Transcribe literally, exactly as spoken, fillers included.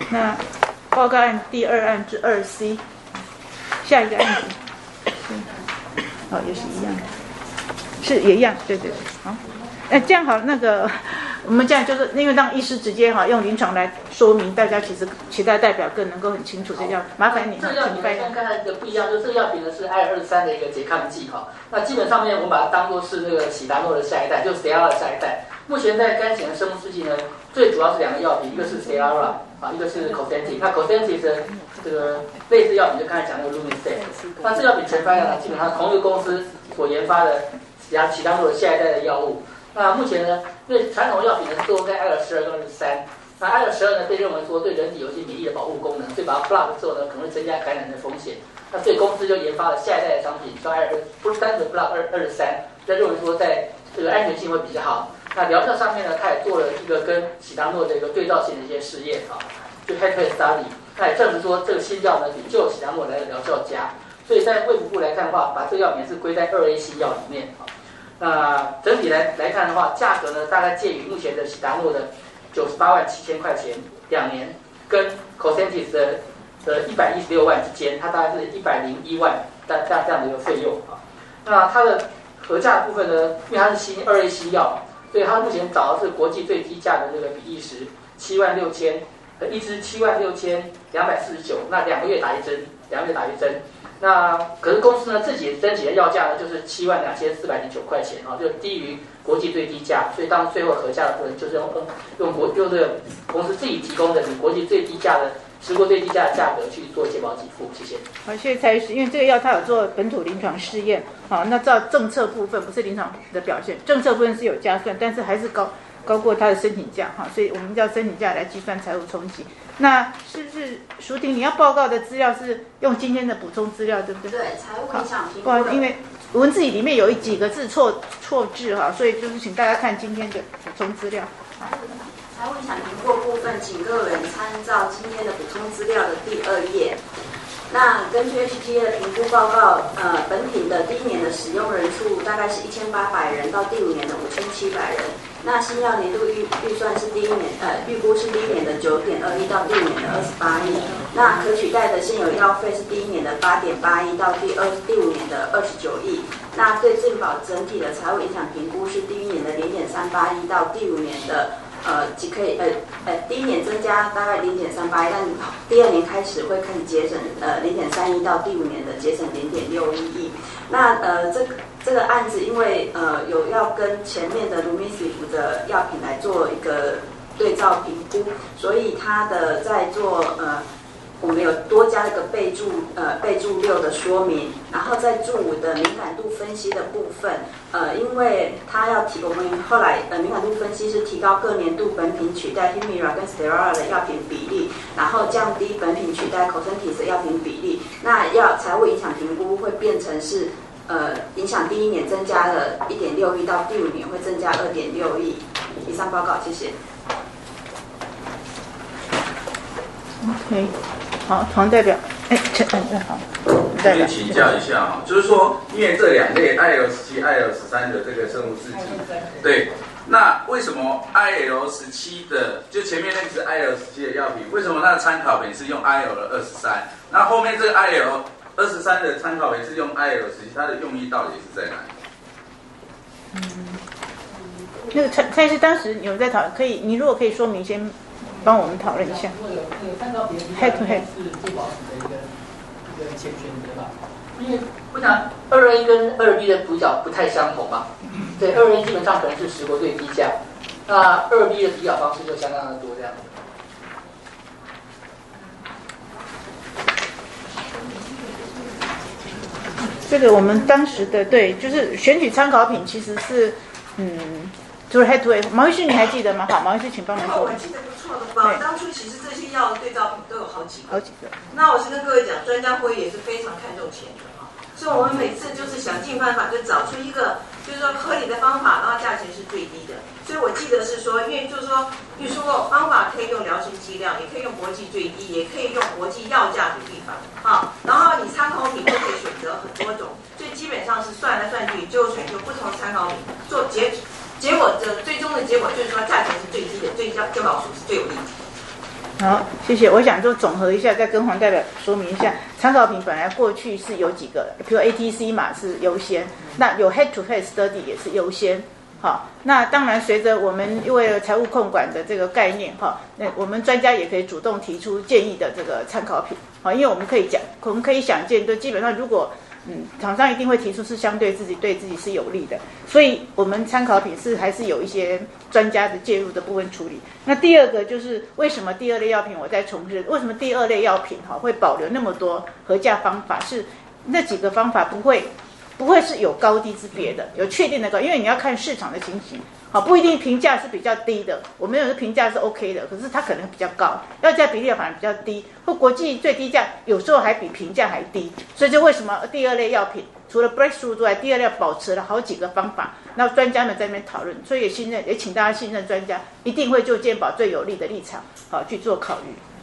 那报告案第二案之二 C， 下一个案子，哦，也是一样的，是也一样，对对对，好，哎，这样好，那个我们这样就是因为让医师直接哈用临床来说明，大家其实其他代表更能够很清楚，这要麻烦你。 这个药品呢，跟刚才的不一样，就是这个药品呢是 I 二十三的一个拮抗剂哈。那基本上面我们把它当做是那个喜达诺的下一代，就是 Stelara 的下一代。目前在肝型的生物制剂呢，最主要是两个药品，一个是 Stelara 啊，一个是 Cosentyx。那 Cosentyx 的这个类似药品就刚才讲那个 Lumisex。那这药品全发药呢，基本上同一个公司所研发的喜达诺的下一代的药物。那目前呢，因为传统药品呢是都在 I 二十二跟 I 二十三，那 I 二十二呢被认为说对人体有一些免疫的保护功能，所以把它 block 之后呢，可能会增加感染的风险。那所以公司就研发了下一代的商品，叫 I 二十，不是单纯 block 二二十三，就认为说在这个安全性会比较好。那疗效上面呢，它也做了一个跟喜达诺的一个对照性的一些试验啊，就 head-to-head study， 那也证实说这个新药呢比旧喜达诺来的疗效佳。所以在卫福部来看的话，把这个药品是归在二 A 新药里面啊。那整体来来看的话，价格呢大概介于目前的喜达诺的九十八万七千块钱两年，跟 Cosentyx 的的一百一十六万之间，它大概是一百零一万这样这样的一个费用啊。那它的合价的部分呢，因为它是新二 A 新药，所以它目前找的是国际最低价的这个比利时七万六千，呃一支七万六千两百四十九，那两个月打一针，两个月打一针。那可是公司呢自己申请的药价呢就是七万两千四百零九块钱啊，就低于国际最低价，所以当最后合价的部分就是用用国用这个公司自己提供的比国际最低价的全国最低价的价格去做健保给付。谢谢。 好，谢谢蔡医师。因为这个药它有做本土临床试验，好，那照政策部分不是临床的表现，政策部分是有加算，但是还是高高过它的申请价哈，所以我们叫申请价来计算财务冲击。那是不是淑婷你要报告的资料是用今天的补充资料，对不对？ 对，财务影响评估。 不好意思，因为文字里面有一几个字错错字哈，所以就是请大家看今天的补充资料。 财务影响评估部分，请各位参照今天的补充资料的第二页。那根据 H T A 的评估报告，呃，本品的第一年的使用人数大概是一千八百人，到第五年的五千七百人。那新药年度预预算是第一年，呃，预估是第一年的九点二亿到第五年的二十八亿。那可取代的现有药费是第一年的八点八亿到第二第五年的二十九亿。那对健保整体的财务影响评估是第一年的零点三八亿到第五年的。呃，即可以呃呃，第一年增加大概零点三八亿，但第二年开始会开始节省呃零点三亿到第五年的节省零点六一亿。那呃这个这个案子因为呃有要跟前面的 Lumisex 的药品来做一个对照评估，所以它的在做呃。我们有多加一个备注，呃，备注六的说明，然后在注五的敏感度分析的部分，呃，因为它要提，我们后来呃敏感度分析是提高各年度本品取代 Humira 跟 Stelara 的药品比例，然后降低本品取代 Cosentyx 的药品比例。那要财务影响评估会变成是，呃，影响第一年增加了一点六亿，到第五年会增加二点六亿。以上报告，谢谢。 OK。好，黄代表，哎，陈，嗯，好， 代表，请教一下哈，就是说，因为这两类 I L 十七、I L 十三的这个生物制剂，对，那为什么 I L 十七的，就前面那个是 I L 十七的药品，为什么它的参考品是用 I L 二十三？那后面这个 I L 二十三的参考品是用 I L 十七，它的用意到底是在哪里？ 嗯，那个蔡蔡医师当时有在讨论，可以，你如果可以说明先。帮我们讨论一下。 那个那个参考比的 head to head 是最保险的一个一个前选择吧。因为我想二 A 跟二 B 的主角不太相同嘛。对，二 A 基本上可能是十国最低价，那二 B 的比较方式就相当的多这样。 这个我们当时的对，就是选举参考品其实是嗯。就是 head to head， 毛医师你还记得吗？好，毛医师请帮忙说。 我记得不错的吧？当初其实这些药的对照品都有好几个。 好几个。 那我是跟各位讲，专家会议也是非常看重钱的啊，所以我们每次就是想尽办法，就找出一个就是说合理的方法，然后价钱是最低的。所以我记得是说，因为就是说，比如说方法可以用疗程剂量，也可以用国际最低，也可以用国际药价的地方啊。然后你参考品都可以选择很多种，所以基本上是算来算去，就选出不同参考品做结。结果的最终的结果就是说，价钱是最低的，对健保署是最有利的。 好，谢谢。我想就总和一下，再跟黄代表说明一下，参考品本来过去是有几个，比如 A T C 嘛是优先，那有 head to head study 也是优先。好，那当然随着我们为了财务控管的这个概念，哈，那我们专家也可以主动提出建议的这个参考品，好，因为我们可以讲，我们可以想见，就基本上如果嗯，厂商一定会提出是相对自己对自己是有利的，所以我们参考品是还是有一些专家的介入的部分处理。那第二个就是为什么第二类药品，我再重申，为什么第二类药品哈会保留那么多核价方法，是那几个方法不会。不会是有高低之别的，有确定的高，因为你要看市场的情形，好，不一定评价是比较低的，我们有的评价是 OK 的，可是它可能比较高，要价比例反而比较低，或国际最低价有时候还比评价还低，所以就为什么第二类药品除了 breakthrough 之外，第二类保持了好几个方法，那专家们在那边讨论，所以也信任，也请大家信任专家，一定会就健保最有利的立场，好去做考虑。